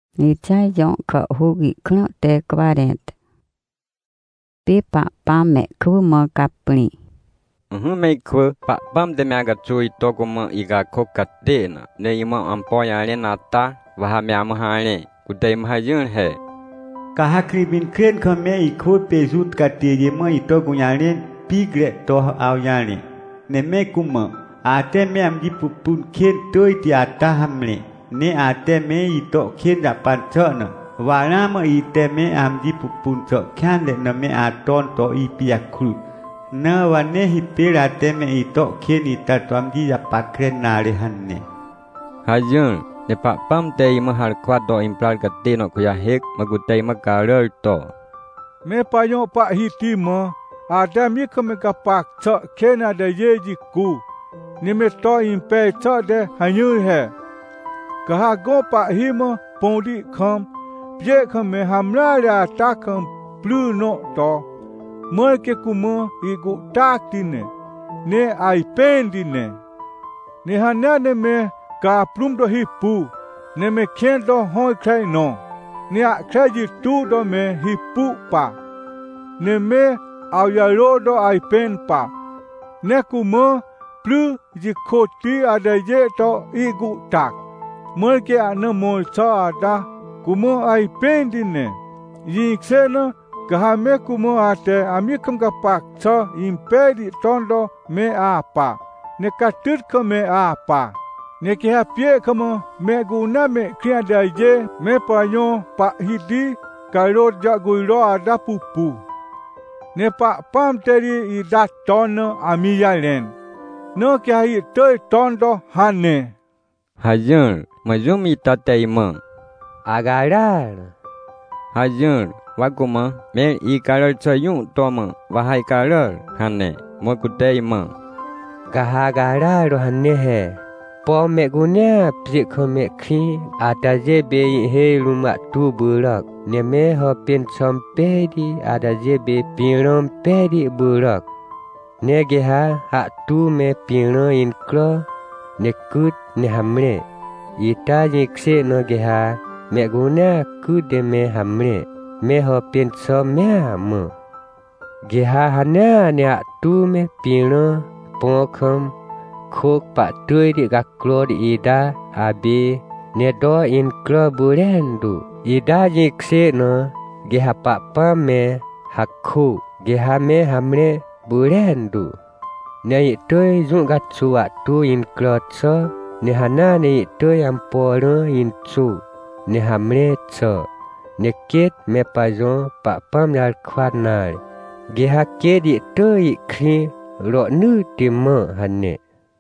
Ni chai yon ka hugi kno te 40. Pipa pame kuma kapni. Mấy khứa bạ băm để mẹ gà chui to của mơ y gà khô cắt tê nè để y mơ âm po ya lên nata và hà mẹ mơ hà lên cụ tê mơ hà dương hệ. Cả hà kri bin kren khơ mẹ y khô bê rút cắt tê y mơ y to của ya lên pi gre to ao ya lên. Nè mẹ cũng mơ à tê mẹ am di pupun khen tôi ti à ta ham lên. Nè à tê mẹ y to khen đã pan chợ nè. Và ra mơ y tê mẹ am di pupun chợ khen lên nè mẹ à ton to y pi à khru. Na wane hipira teme ito kini tatwamji ya pakren nare hanne. Hajun ne pak pam te ma har kwat do implar kate no kuya hek magutay makarer to. Me payo pa hiti mo adam yi kame ka pak cho kena de yeji ku. Ni me to impe cho de hanyu he. Ka ha go pa hi mo pondi kham pye khame hamra ya ta kham plu no to. Mơ ke kumo igu tak dine ne ai pen dine ne hanya ne me ka plum do hi pu ne me khen do hoi khai no ne a khai ji tu do me hi pu pa ne me au ya ro do ai pen pa ne kumo plu ji khoti a de ye to igu tak mơ ke a ne mo cha da kumo ai pen dine yi kse no Kahame kumo ate amikam kapak cho impedi tondo me apa ne katut ko me apa ne kia pie kamo me guna me kria daje me payo pa hidi karot ja guiro ada pupu ne pa pam teri i dat tono amiyalen no kia i toi tondo hane Hajun majumi tateima agarar Hajun Wakuma me I karar chayun toma wahai karar hane mo kutei ma kahagara ro hanne he po me gunya prikho me khi ataje be he luma tu burak ne me ho pin sompe di ataje be pinom pedi burak ne ge ha tu me pino in kro ne kut ne hamre ita je kse no ge ha me gunya ku de me hamre me ho pin so me mo ge ha hanya ne tu me pino pokham khok pa tui di ga klo di ida abi ne do in klo burendu ida je kse no ge ha pa me hakku ge ha me hamre burendu ne tui zu ga chua tu in klo so ne hana ne tui amporo in chu ne hamre cho Nekit me pajon pa pam yal kwat nar. Geha ke di toi kri ro nu timo hanne.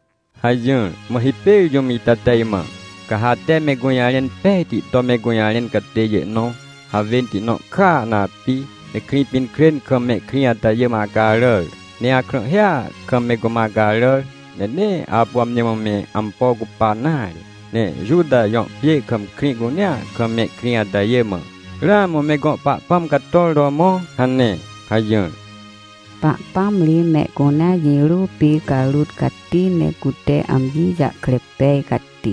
Hajun mahipe yomi tataima. Kahate me goyalen peti to me goyalen kateye no. Haventi no ka na pi. Ne kripin kren kame kriata yema garer. Ne akro hea kame goma garer. Ne apuam nyemame ampo gupanari. Ne juda yon pie kam kri gonya kame kriata yema. Ramo me go pa pam katol do mo hanne Hajun Pa pam li me gona yiru pi kalut kati ne kute amji ja krepe kati.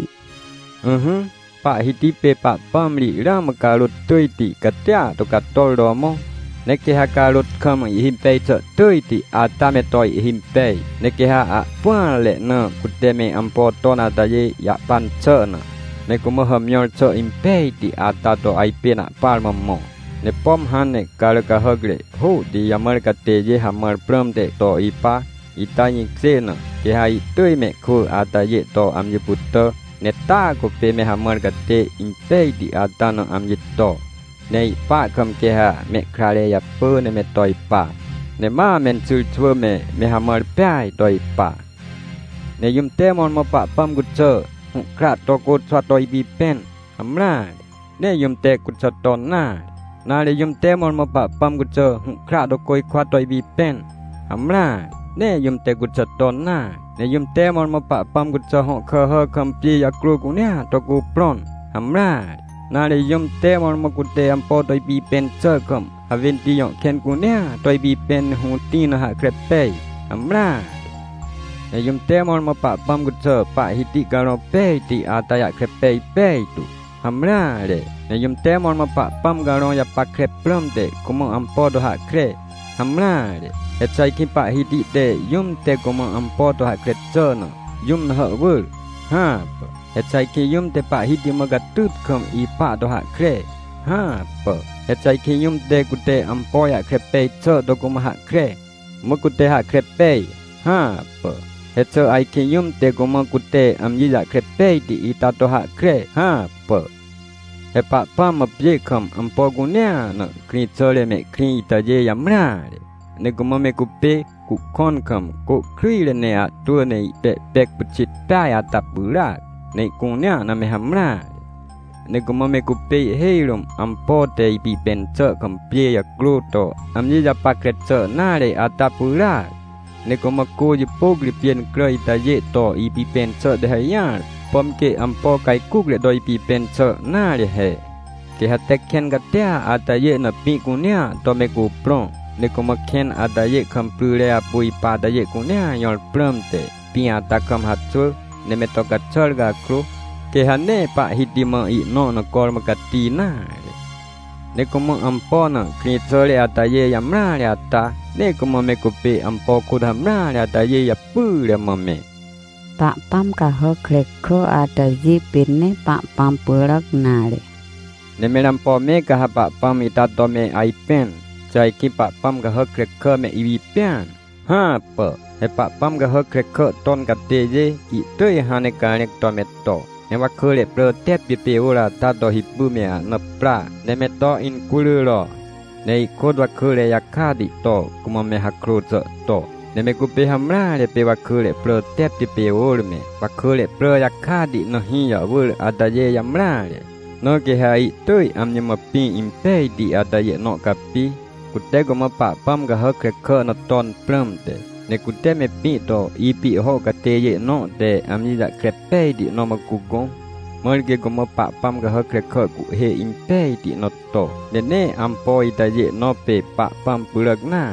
Pa hiti pe pa pam li ram kalut tuiti katia to katol do mo ne ke ha kalut kam himpe to tuiti atame toy himpe ne ke ha a pwa le na kute me ampo tona daye ya pan chana ne kuma hamyor cho impe di atato ai pena palma mo ne pom han ne kalaka hagre ho di yamar ka teje hamar pram de to ipa itani xena ke hai tui me khu ataye to amye putta ne ta ko pe me hamar ka te impe di atano amye to ne pa kam ke ha me krale ya pu ne me to ipa ne ma men chul chua me hamar pai to ipa ne yum te mon mo pa pam gut cho krat to kut swatoi bi pen amra ne yum te kut saton na le yum te mon ma pa pam kut cho krat do koi kwatoi bi pen amra ne yum te kut saton ne yum te mon ma pa pam kut cho ho kha ha kam pi ya kru ku ne to ku pron amra na le yum te mon ma kut te ampo toi bi pen cho kam aventi yon ken ku ne toi bi pen hu ti na ha krepe amra ne yum te mon ma pa pam gut cho pa hiti garo pe ti ataya krepe pe tu hamra le ne yum te mon ma pa pam garong ya pa krep pram te kuma ampo do ha kre hamra le et sai ki pa hidi te yum te kuma ampo do ha kre no yum na ha wul ha et sai ki yum te pa hidi ma ga tut kham i pa do ha kre ha et sai ki yum te ku te ampo ya kre pe do kuma ha kre ma ku te ha kre pe ha et so ai ki yum te kuma ku te am yi ya kre pe di i ta do ha kre ha e pa pa ma pye kham ampo gu nya na kri chole me kri ta je yamra ne kuma me ku pe ku kon kham ku kri le ne a tu ne te pek pchit ta ya ta pura ne ku nya na me hamra ne kuma me ku pe heirum ampo te pi pen che kham pye ya kru to am yi ya pa kre che na le a ta pura ne kuma ku ji pok li pien kroi ta je to i pi pen che de ya pom ke ampo kai kuk le doi pi pen che na le he ke ha tek ken ga tia ata ye na pi ku nya to me ku pron ne kuma ken ata ye kham pru le a pui pa ta ye ku nya yol pram te pi ata kam hat chu ne me to ka chol ga kru ke ha ne pa hidi ma i no na kor ma ka ti na ne kuma ampo na kri chole ata ye yamra le ata ne kuma me ku pe ampo ku dhamra le ata ye ya pu le ma me Pak pam ka ho klekho ada ji pinne pak pam purak nare. Ne melam po me ka ha pak pam ita to me ai pen. Chai ki pak pam ka ho klekho me iwi pen. Ha pa. He pak pam ka ho klekho ton ka te je i to i hane ka nek to me to. Ne wa khole pro tet pi pe ora ta do hi pu me na pra. Ne me to in kulu lo. Ne i kod wa khole ya kha di to kuma me ha kro to. Ne me ku pe hamra le pe wa khole pro tep ti pe ol me wa khole pro ya kha di no hi ya wul ada ye yamra le no ke hai toi am nyama pi im pe di ada ye no ka pi ku te go ma pa pam ga ha kre kho no ton pram te ne ku te me pi to i pi ho ka te ye no te am ni da kre pe di no ma ku gong mol ke go ma pa pam ga ha kre kho ku he im pe di no to ne am po i ta ye no pe pa pam purak na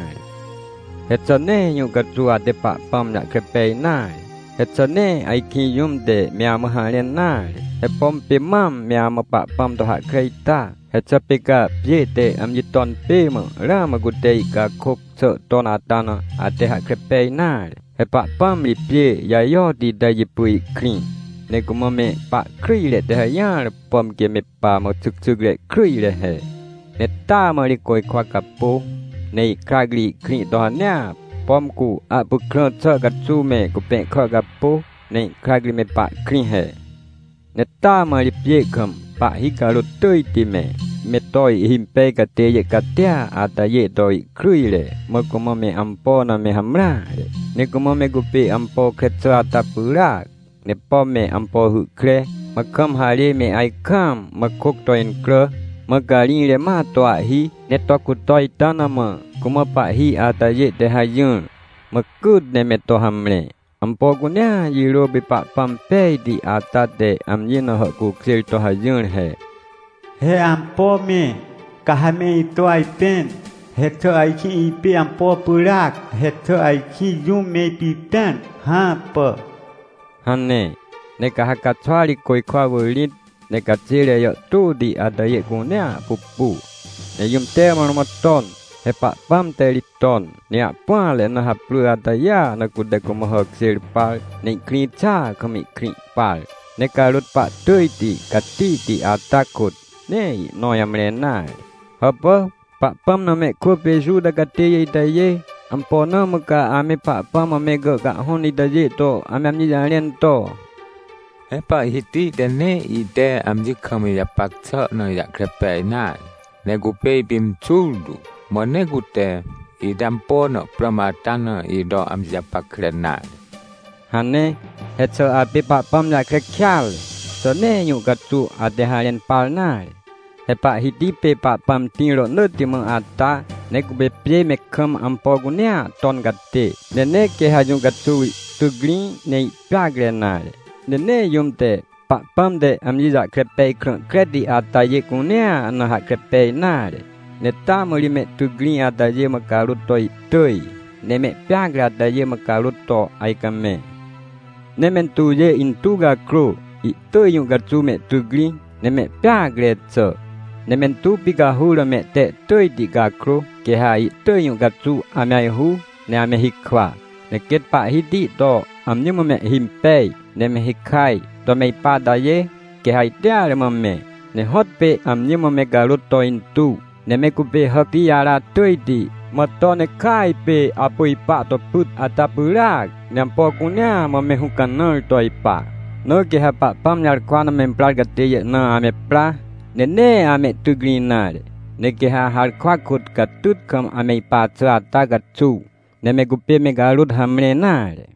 het ne nyu ka tua de pa pam na kre pe na het ne ai ki yum de mya ma ha len na he pom pe mam mya ma pa pam to ha kre ta het pe ka pye te am yi ton pe ma ra ma gu te ka khok che ton ata na a te ha kre pe na he pa pam li pye ya yo di da yi pui kri ne ku ma me pa kri le de ha ya pom ke me pa ma chuk chuk le kri le he ne ta ma li koi kwa ka poในครากลีครีตอนเนี้ยป้อมกูอาบุคลเชกัดซูเมกูเป็นข้อกับปูในครากลีเมปะครีเฮในตามาลิเปียคำปะฮิการุตุยติเมเมตอยหิมเปกะเตยกะเตียอาตาเยตอยครุยเลมกุมะเมอัมปอนะเมหัมราในกุมะเมกูเปอัมปอเคตราตาปุราในป้อมเมอัมปอหุเครมะคัมหาเลเมไอคัมมะคุกตอยนเครMagaling le ma to hi ne to ku toi tanama kuma pa hi ata ye de hayun makud ne me to hamle ampo gunya yiro bi pa pam pe di ata de am yin ho ku ksil to hayun he ampo me ka ha me to ai pen he to ai ki pi ampo purak he to ai ki yum me pi pen ha pa hanne ne ka ha ka chwali koi kwa wulit ne ka chile yo tu di ada ye gunya pupu ne yum te ma ton he pa pam te li ton ne a pa le na ha plu ada ya na ku de ko ma hok sir pa ne kri cha ka mi kri pa ne ka lut pa tui ti ka ti ti ata kut ne no yam le na ha pa pam na me ko pe ju da ka te ye da ye am po na ma ka ame pa pam ma me ga ka hon ni da ye to am am ni ja len to Epa hiti dene ide amji kami ya paksa no ya krepe na ne gupe bim chuldu mo ne gute idampo no pramatana ido amji ya pakrena hane hetso api pa pam ya krekyal so ne yu gatu ade halen palna epa hiti pe pa pam tiro no timo ata ne gube pye me kam ampo gunya ton gatte ne ke hajun gatu tugri ne pragrena ne yum te pa pam de amji za krepe kredi ata ye kunya na ha krepe na ne ta moli me tu green ata ye makaru toi toi ne me pyagra ata ye makaru to ai kame ne men tu ye in tu ga kro i to yu ga tu me tu green me pya gretso ne men tu pigahula me te toi di gakro ke hai toi yu gatsu amai hu ne ame hikwa ne ket pa hidi to amnyu me himpe ne me hikai to me pa da ye ke hai tia le me ne hot pe amnyu me galut to intu ne me ku pe hakti yara toi di ma to ne kai pe apoi pa to put atapurak ne po kunya me hukanol to ipa no ke ha pa pam yar kwana me plar gate ye na ame pra ne ame tu grinare ne ke ha har kwa kut katut kam ame pa tra ta gatsu ne me gupe me galut hamre nare